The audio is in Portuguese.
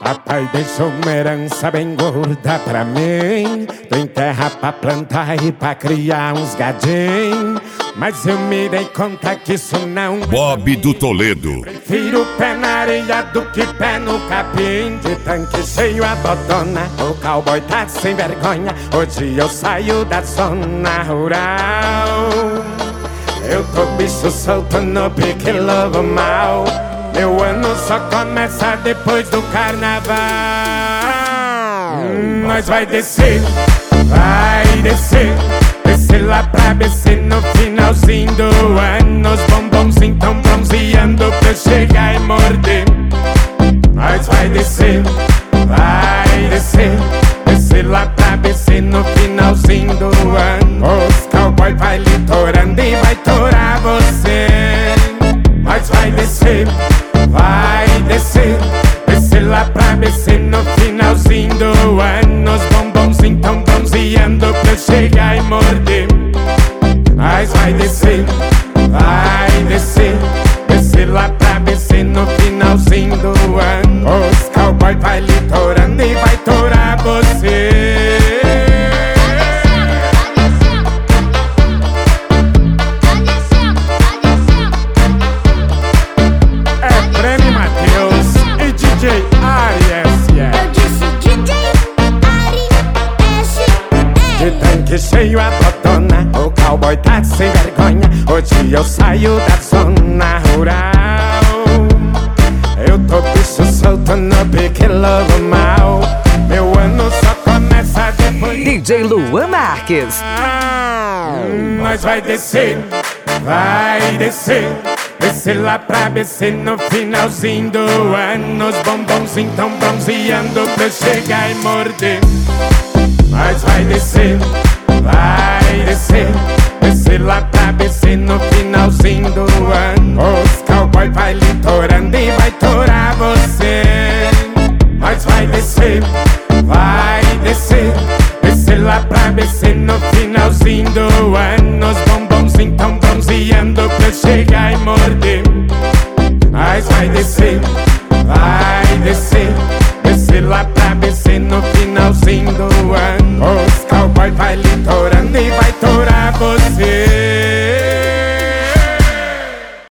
Papai deixou uma herança bem gorda pra mim. Tem terra pra plantar e pra criar uns gadinhos. Mas eu me dei conta que isso não Bob do Toledo. Prefiro pé na areia do que pé no capim. De tanque cheio a dodona, o cowboy tá sem vergonha. Hoje eu saio da zona rural. Eu tô bicho solto no pique lobo mal. Meu ano só começa depois do carnaval. Nós vai descer, vai descer. Descer lá pra BC no finalzinho do ano. Os bombonzinhos tão bronzeando pra eu chegar e morder. Nós vai descer, vai descer. Descer lá pra BC no finalzinho do ano. Os cowboy vai litorando e vai torar você. Nós vai descer, vai descer. Descer lá pra BC no finalzinho do ano. Os bombonzinhos tão bronzeando pra eu chegar e morder. Nós vai descer, vai descer. Descer lá pra BC no finalzinho do ano. Os cowboy vai litorando e vai torar você. Que cheio a botona, o cowboy tá sem vergonha. Hoje eu saio da zona rural. Eu tô bicho solto no pique lobo mal. Meu ano só começa depois. DJ Luan Marques. Nós vai descer, vai descer. Descer lá pra BC no finalzinho do ano. Os bombonzinhos tão bronzeando pra eu chegar e morder. Nós vai descer, vai descer. Descer lá pra BC no finalzinho do ano. Os cowboy vai litorando e vai torar você. Nós vai descer, vai descer. Descer lá pra BC no finalzinho do ano. Os bombonzinhos tão bronzeando pra eu chegar e morder. Nós vai descer, vai descer.